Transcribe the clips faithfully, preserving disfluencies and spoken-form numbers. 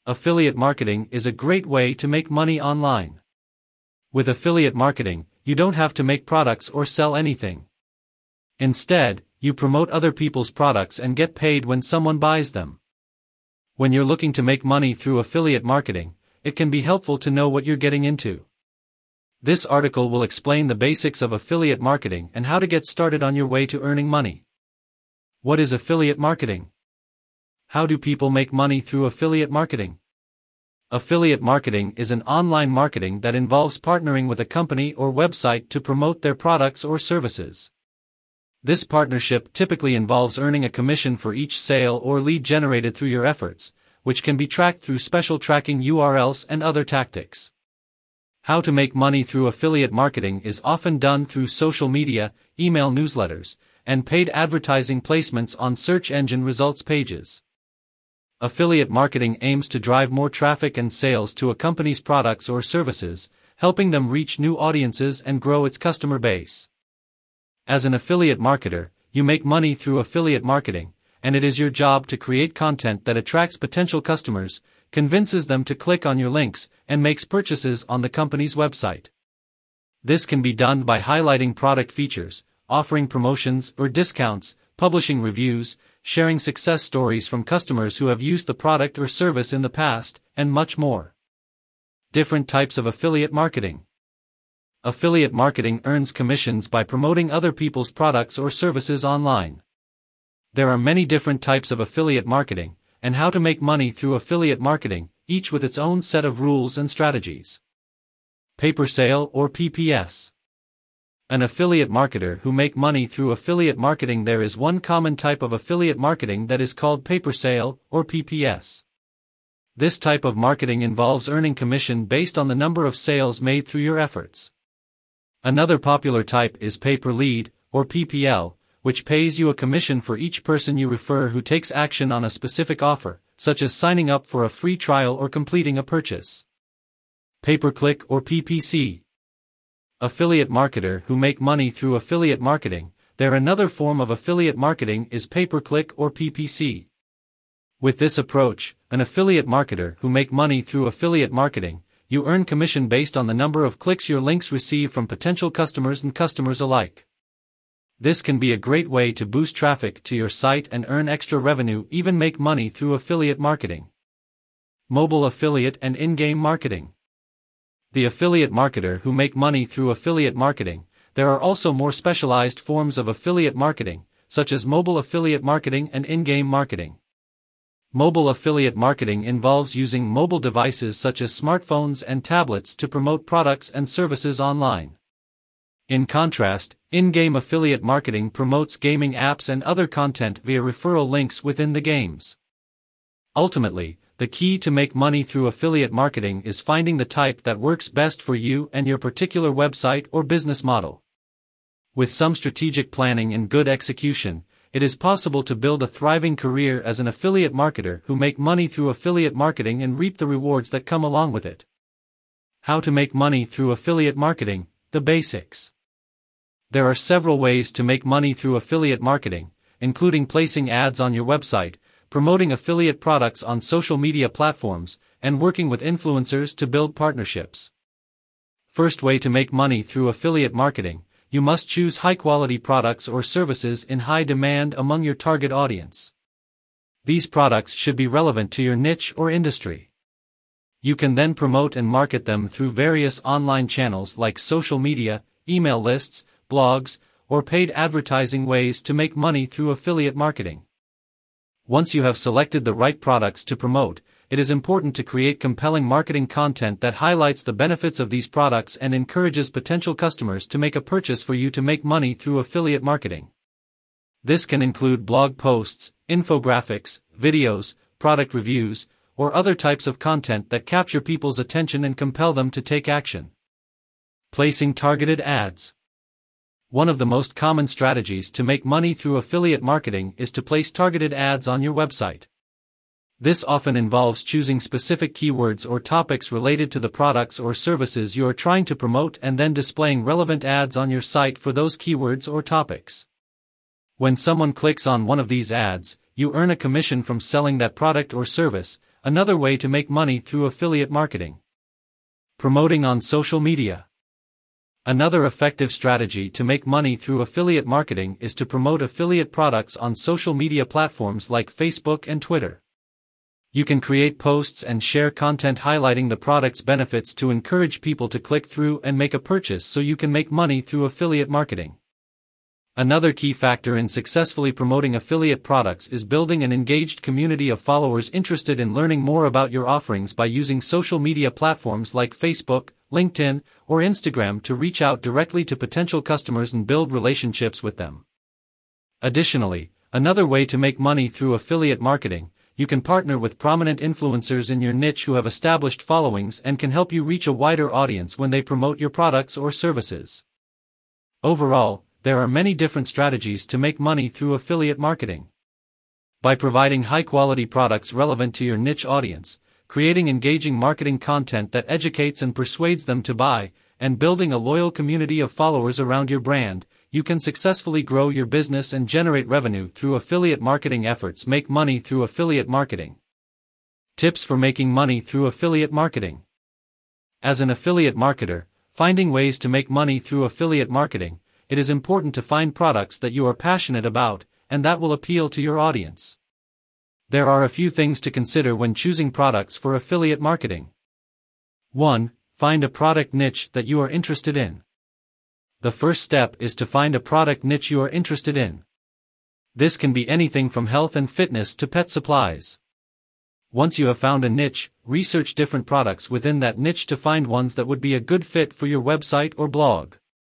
Affiliate marketing is a great way to make money online. With affiliate marketing, you don't have to make products or sell anything. Instead, you promote other people's products and get paid when someone buys them. When you're looking to make money through affiliate marketing, it can be helpful to know what you're getting into. This article will explain the basics of affiliate marketing and how to get started on your way to earning money. What is affiliate marketing? How do people make money through affiliate marketing? Affiliate marketing is an online marketing that involves partnering with a company or website to promote their products or services. This partnership typically involves earning a commission for each sale or lead generated through your efforts, which can be tracked through special tracking U R Ls and other tactics. How to make money through affiliate marketing is often done through social media, email newsletters, and paid advertising placements on search engine results pages. Affiliate marketing aims to drive more traffic and sales to a company's products or services, helping them reach new audiences and grow its customer base. As an affiliate marketer, you make money through affiliate marketing, and it is your job to create content that attracts potential customers, convinces them to click on your links, and makes purchases on the company's website. This can be done by highlighting product features, offering promotions or discounts, publishing reviews, sharing success stories from customers who have used the product or service in the past, and much more. Different types of affiliate marketing. Affiliate marketing earns commissions by promoting other people's products or services online. There are many different types of affiliate marketing, and how to make money through affiliate marketing, each with its own set of rules and strategies. Pay-per-sale or P P S. An affiliate marketer who make money through affiliate marketing. There is one common type of affiliate marketing that is called pay-per-sale or P P S. This type of marketing involves earning commission based on the number of sales made through your efforts. Another popular type is pay-per-lead or P P L, which pays you a commission for each person you refer who takes action on a specific offer, such as signing up for a free trial or completing a purchase. Pay-per-click or P P C. Affiliate marketer who make money through affiliate marketing. There another form of affiliate marketing is pay-per-click or P P C. With this approach, an affiliate marketer who make money through affiliate marketing, you earn commission based on the number of clicks your links receive from potential customers and customers alike. This can be a great way to boost traffic to your site and earn extra revenue, even make money through affiliate marketing. Mobile affiliate and in-game marketing. The affiliate marketer who make money through affiliate marketing. There are also more specialized forms of affiliate marketing, such as mobile affiliate marketing and in-game marketing. Mobile affiliate marketing involves using mobile devices such as smartphones and tablets to promote products and services online. In contrast, in-game affiliate marketing promotes gaming apps and other content via referral links within the games. Ultimately, the key to make money through affiliate marketing is finding the type that works best for you and your particular website or business model. With some strategic planning and good execution, it is possible to build a thriving career as an affiliate marketer who make money through affiliate marketing and reap the rewards that come along with it. How to make money through affiliate marketing, the basics. There are several ways to make money through affiliate marketing, including placing ads on your website, promoting affiliate products on social media platforms, and working with influencers to build partnerships. First way to make money through affiliate marketing. You must choose high-quality products or services in high demand among your target audience. These products should be relevant to your niche or industry. You can then promote and market them through various online channels like social media, email lists, blogs, or paid advertising ways to make money through affiliate marketing. Once you have selected the right products to promote, it is important to create compelling marketing content that highlights the benefits of these products and encourages potential customers to make a purchase for you to make money through affiliate marketing. This can include blog posts, infographics, videos, product reviews, or other types of content that capture people's attention and compel them to take action. Placing targeted ads. One of the most common strategies to make money through affiliate marketing is to place targeted ads on your website. This often involves choosing specific keywords or topics related to the products or services you are trying to promote and then displaying relevant ads on your site for those keywords or topics. When someone clicks on one of these ads, you earn a commission from selling that product or service, another way to make money through affiliate marketing. Promoting on social media. Another effective strategy to make money through affiliate marketing is to promote affiliate products on social media platforms like Facebook and Twitter. You can create posts and share content highlighting the product's benefits to encourage people to click through and make a purchase so you can make money through affiliate marketing. Another key factor in successfully promoting affiliate products is building an engaged community of followers interested in learning more about your offerings by using social media platforms like Facebook, LinkedIn, or Instagram to reach out directly to potential customers and build relationships with them. Additionally, another way to make money through affiliate marketing, you can partner with prominent influencers in your niche who have established followings and can help you reach a wider audience when they promote your products or services. Overall, there are many different strategies to make money through affiliate marketing. By providing high-quality products relevant to your niche audience, creating engaging marketing content that educates and persuades them to buy, and building a loyal community of followers around your brand, you can successfully grow your business and generate revenue through affiliate marketing efforts. Make money through affiliate marketing. Tips for making money through affiliate marketing. As an affiliate marketer, finding ways to make money through affiliate marketing, it is important to find products that you are passionate about, and that will appeal to your audience. There are a few things to consider when choosing products for affiliate marketing. one. Find a product niche that you are interested in. The first step is to find a product niche you are interested in. This can be anything from health and fitness to pet supplies. Once you have found a niche, research different products within that niche to find ones that would be a good fit for your website or blog.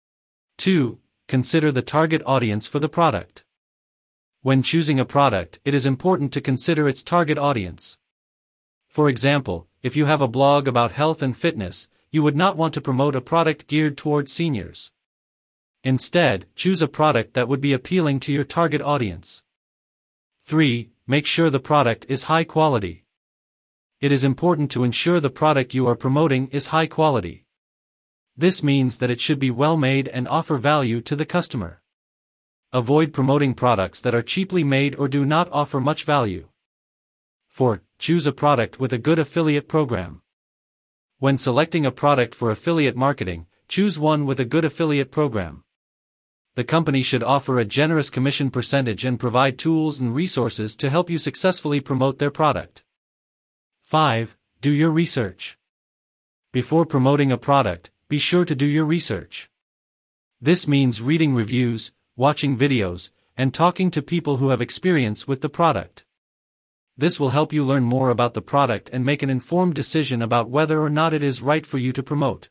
two. Consider the target audience for the product. When choosing a product, it is important to consider its target audience. For example, if you have a blog about health and fitness, you would not want to promote a product geared towards seniors. Instead, choose a product that would be appealing to your target audience. three. Make sure the product is high quality. It is important to ensure the product you are promoting is high quality. This means that it should be well made and offer value to the customer. Avoid promoting products that are cheaply made or do not offer much value. four. Choose a product with a good affiliate program. When selecting a product for affiliate marketing, choose one with a good affiliate program. The company should offer a generous commission percentage and provide tools and resources to help you successfully promote their product. five. Do your research. Before promoting a product, be sure to do your research. This means reading reviews, watching videos, and talking to people who have experience with the product. This will help you learn more about the product and make an informed decision about whether or not it is right for you to promote.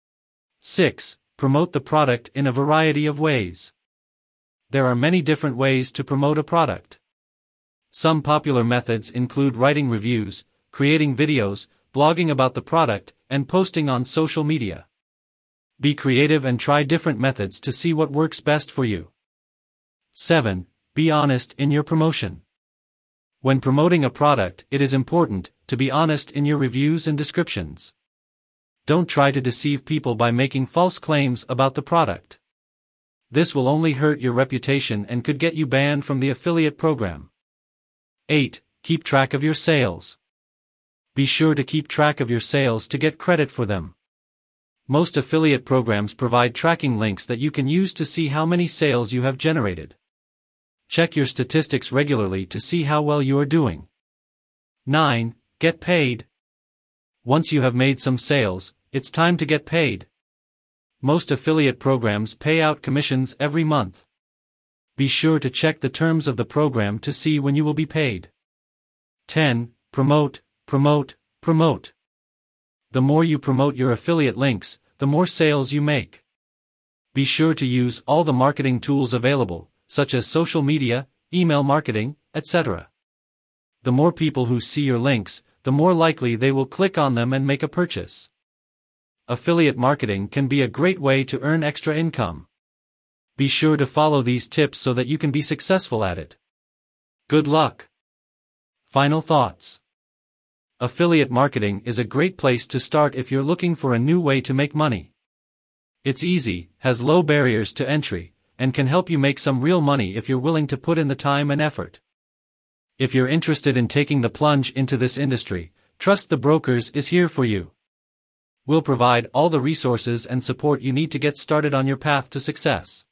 six. Promote the product in a variety of ways. There are many different ways to promote a product. Some popular methods include writing reviews, creating videos, blogging about the product, and posting on social media. Be creative and try different methods to see what works best for you. seven. Be honest in your promotion. When promoting a product, it is important to be honest in your reviews and descriptions. Don't try to deceive people by making false claims about the product. This will only hurt your reputation and could get you banned from the affiliate program. eight. Keep track of your sales. Be sure to keep track of your sales to get credit for them. Most affiliate programs provide tracking links that you can use to see how many sales you have generated. Check your statistics regularly to see how well you are doing. nine. Get paid. Once you have made some sales, it's time to get paid. Most affiliate programs pay out commissions every month. Be sure to check the terms of the program to see when you will be paid. ten. Promote, promote, promote. The more you promote your affiliate links, the more sales you make. Be sure to use all the marketing tools available, such as social media, email marketing, et cetera. The more people who see your links, the more likely they will click on them and make a purchase. Affiliate marketing can be a great way to earn extra income. Be sure to follow these tips so that you can be successful at it. Good luck! Final thoughts. Affiliate marketing is a great place to start if you're looking for a new way to make money. It's easy, has low barriers to entry, and can help you make some real money if you're willing to put in the time and effort. If you're interested in taking the plunge into this industry, Trust the Brokers is here for you. We'll provide all the resources and support you need to get started on your path to success.